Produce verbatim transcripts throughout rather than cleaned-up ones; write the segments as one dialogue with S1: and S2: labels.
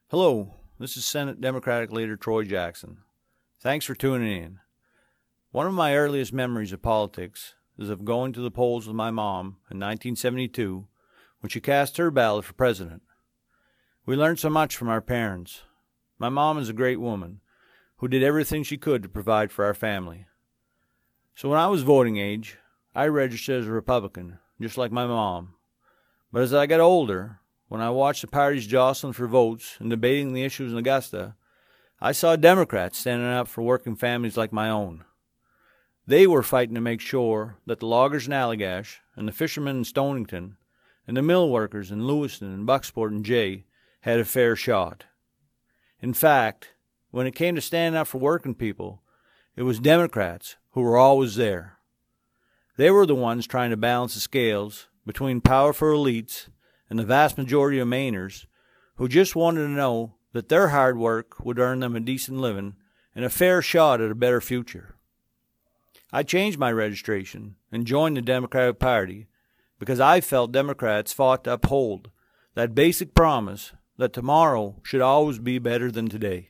S1: Hello, this is Senate Democratic Leader Troy Jackson. Thanks for tuning in. One of my earliest memories of politics is of going to the polls with my mom in nineteen seventy-two when she cast her ballot for president. We learned so much from our parents. My mom is a great woman who did everything she could to provide for our family. So when I was voting age, I registered as a Republican, just like my mom. But as I got older, when I watched the parties jostling for votes and debating the issues in Augusta, I saw Democrats standing up for working families like my own. They were fighting to make sure that the loggers in Allagash and the fishermen in Stonington and the mill workers in Lewiston and Bucksport and Jay had a fair shot. In fact, when it came to standing up for working people, it was Democrats who were always there. They were the ones trying to balance the scales between powerful elites and the vast majority of Mainers who just wanted to know that their hard work would earn them a decent living and a fair shot at a better future. I changed my registration and joined the Democratic Party because I felt Democrats fought to uphold that basic promise that tomorrow should always be better than today.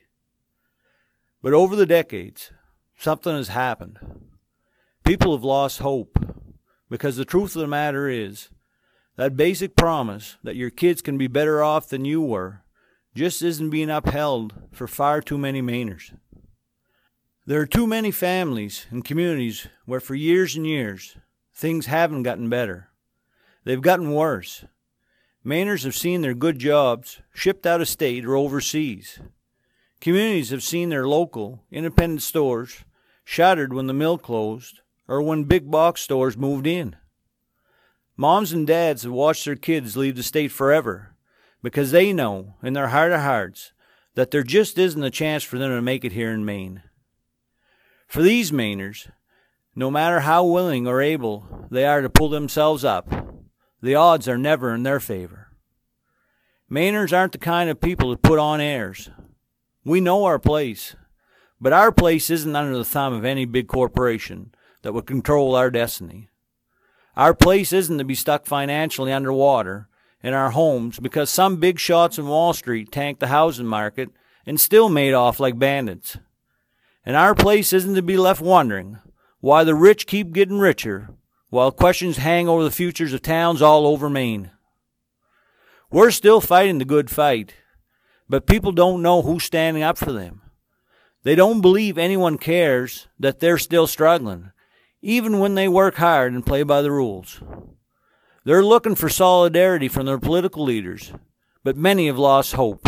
S1: But over the decades, something has happened. People have lost hope because the truth of the matter is that basic promise that your kids can be better off than you were just isn't being upheld for far too many Mainers. There are too many families and communities where for years and years things haven't gotten better. They've gotten worse. Mainers have seen their good jobs shipped out of state or overseas. Communities have seen their local, independent stores shuttered when the mill closed or when big box stores moved in. Moms and dads have watched their kids leave the state forever because they know in their heart of hearts that there just isn't a chance for them to make it here in Maine. For these Mainers, no matter how willing or able they are to pull themselves up, the odds are never in their favor. Mainers aren't the kind of people to put on airs. We know our place, but our place isn't under the thumb of any big corporation that would control our destiny. Our place isn't to be stuck financially underwater in our homes because some big shots in Wall Street tanked the housing market and still made off like bandits. And our place isn't to be left wondering why the rich keep getting richer while questions hang over the futures of towns all over Maine. We're still fighting the good fight, but people don't know who's standing up for them. They don't believe anyone cares that they're still struggling, even when they work hard and play by the rules. They're looking for solidarity from their political leaders, but many have lost hope.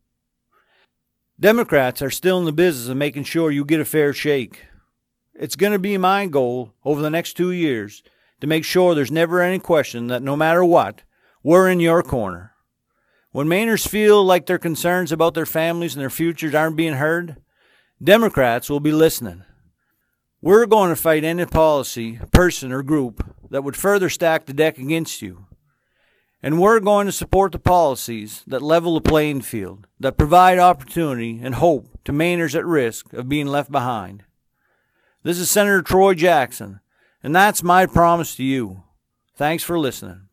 S1: Democrats are still in the business of making sure you get a fair shake. It's going to be my goal over the next two years to make sure there's never any question that no matter what, we're in your corner. When Mainers feel like their concerns about their families and their futures aren't being heard, Democrats will be listening. We're going to fight any policy, person, or group that would further stack the deck against you. And we're going to support the policies that level the playing field, that provide opportunity and hope to Mainers at risk of being left behind. This is Senator Troy Jackson, and that's my promise to you. Thanks for listening.